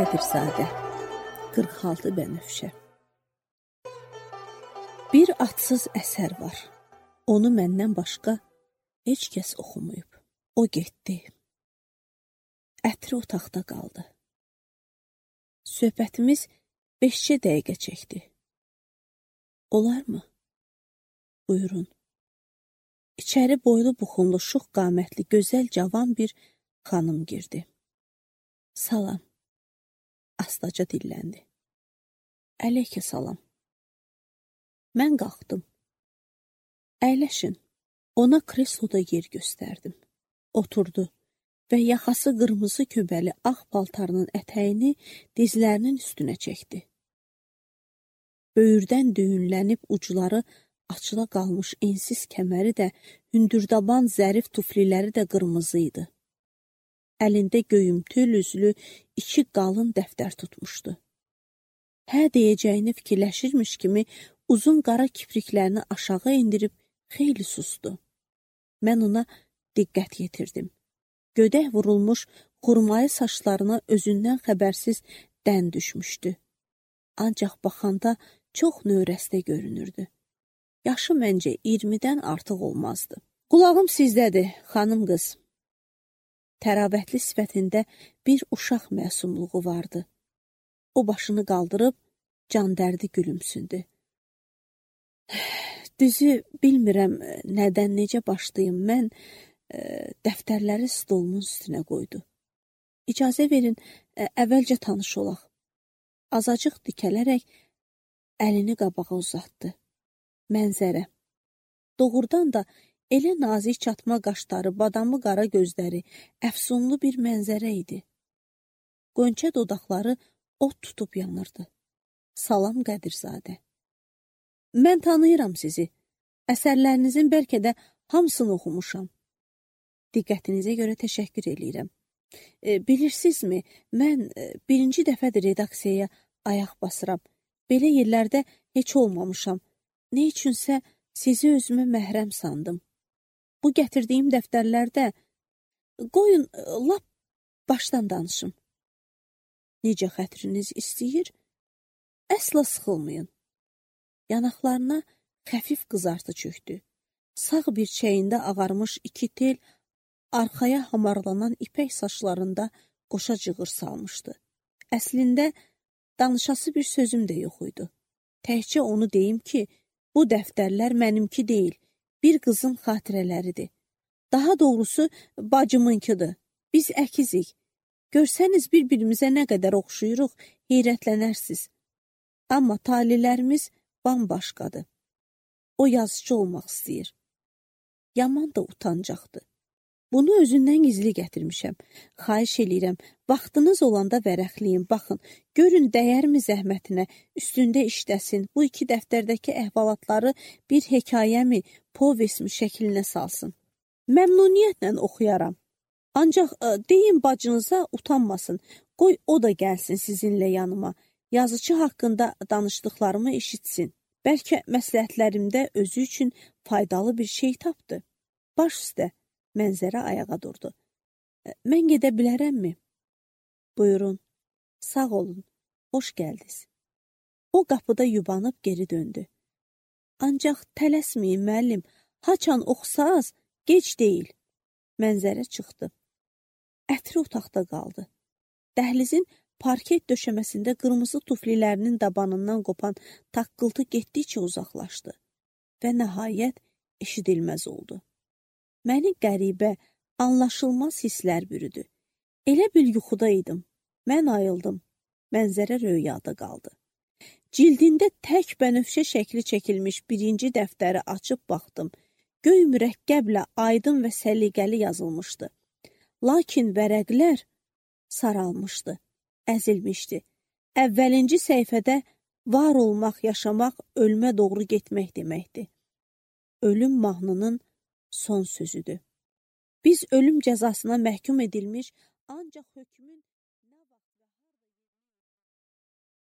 Qədirzadə 46 Bənövşə. Bir adsız əsər var. Onu məndən başqa heç kəs oxumayıb. O getdi. Ətri otaqda qaldı. Söhbətimiz 5 dəqiqə çəkdi. Olarmı? Buyurun. İçəri boylu buxunlu, şux qamətli, gözəl, cavan bir xanım girdi. Salam. Astaca dilləndi. Əleykə salam. Mən qalxdım. Əyləşin. Ona kresloda yer göstərdim. Oturdu və yaxası qırmızı köbəli ağ paltarının ətəyini dizlərinin üstünə çəkdi. Böyürdən düyünlənib ucları açıla qalmış ensiz kəməri də, hündürdaban zərif tufliləri də qırmızı idi. Əlində göyümtül üzlü 2 qalın dəftər tutmuşdu. Hə deyəcəyini fikirləşirmiş kimi uzun qara kipriklərini aşağı indirib xeyli sustu. Mən ona diqqət yetirdim. Gödək vurulmuş xurmayı saçlarına özündən xəbərsiz dən düşmüşdü. Ancaq baxanda çox növrəstə görünürdü. Yaşı məncə 20-dən artıq olmazdı. Qulağım sizdədir, xanım qız. Təravətli sifətində bir uşaq məsumluğu vardı. O başını qaldırıb candərdi gülümsündü. Düzü bilmirəm nədən necə başlayım. Mən dəftərləri stolumun üstünə qoydu. İcazə verin, əvvəlcə tanış olaq. Azacıq dikələrək əlini qabağa uzatdı. Mənzərə. Doğrudan da elə nazik çatma qaşları, badamı qara gözləri, əfsunlu bir mənzərə idi. Qönçə dodaqları ot tutub yanırdı. Salam Qədirzadə. Mən tanıyıram sizi. Əsərlərinizin bəlkə də hamısını oxumuşam. Diqqətinizə görə təşəkkür eləyirəm. Bilirsinizmi, mən birinci dəfədir redaksiyaya ayaq basıram. Belə yerlərdə heç olmamışam. Nə üçünsə sizi özümə məhrəm sandım. Bu gətirdiyim dəftərlərdə qoyun lap başdan danışım. Necə xətriniz istəyir? Əsla sıxılmayın. Yanaqlarına xəfif qızartı çöktü. Sağ bir çəyində ağarmış 2 tel, arxaya hamarlanan ipək saçlarında qoşa cığır salmışdı. Əslində danışası bir sözüm də yox idi. Təkcə onu deyim ki, bu dəftərlər mənimki deyil, bir qızın xatirələridir. Daha doğrusu bacımınkidir. Biz əkizik. Görsəniz bir-birimizə nə qədər oxşuyuruq, heyrətlənərsiz. Amma talilərimiz bambaşqadır. O yazıcı olmaq istəyir. Yaman da utancaqdır. Bunu özündən gizli gətirmişəm. Xahiş eləyirəm, vaxtınız olanda vərəxləyin, baxın, görün dəyərmi zəhmətinə, üstündə işləsin, bu 2 dəftərdəki əhvalatları bir hekayəmi, povestmi şəklinə salsın. Məmnuniyyətlə oxuyaram. Ancaq deyin bacınıza utanmasın, qoy o da gəlsin sizinlə yanıma, yazıcı haqqında danışdıqlarımı eşitsin. Bəlkə məsləhətlərimdə özü üçün faydalı bir şey tapdı. Baş üstə. Mənzərə ayağa durdu. Mən gedə bilərəmmi? Buyurun. Sağ olun. Xoş gəldiniz. O qapıda yubanıb geri döndü. Ancaq tələsməyin müəllim. Haçan oxusaz, gec deyil. Mənzərə çıxdı. Ətri otaqda qaldı. Dəhlizin parket döşəməsində qırmızı tuflilərinin dabanından qopan taqqıltı getdikcə uzaqlaşdı və nəhayət eşidilməz oldu. Məni qəribə, anlaşılmaz hisslər bürüdü. Elə bil yuxuda idim. Mən ayıldım. Mənzərə röyada qaldı. Cildində tək bənövşə şəkli çəkilmiş birinci dəftəri açıb baxdım. Göy mürəkkəblə aydın və səliqəli yazılmışdı. Lakin vərəqlər saralmışdı, əzilmişdi. Əvvəlinci səhifədə var olmaq, yaşamaq, ölmə doğru getmək deməkdir. Ölüm mahnının son sözüdür. Biz ölüm cəzasına məhkum edilmiş, ancaq hökmün